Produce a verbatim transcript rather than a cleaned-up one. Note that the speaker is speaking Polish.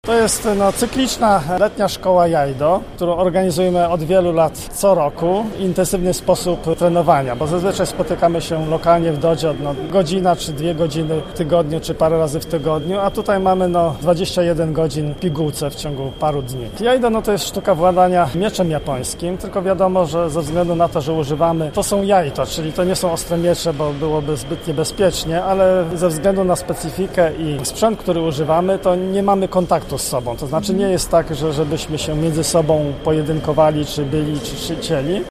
To jest no, cykliczna letnia szkoła jajdo, którą organizujemy od wielu lat co roku. Intensywny sposób trenowania, bo zazwyczaj spotykamy się lokalnie w Dodzie no, godzina czy dwie godziny w tygodniu, czy parę razy w tygodniu, a tutaj mamy no, dwadzieścia jeden godzin w pigułce w ciągu paru dni. Jajdo no, to jest sztuka władania mieczem japońskim, tylko wiadomo, że ze względu na to, że używamy, to są jajto, czyli to nie są ostre miecze, bo byłoby zbyt niebezpiecznie, ale ze względu na specyfikę i sprzęt, który używamy, to nie mamy kontaktu z sobą. To znaczy nie jest tak, że żebyśmy się między sobą pojedynkowali, czy byli, czy, czy cieli.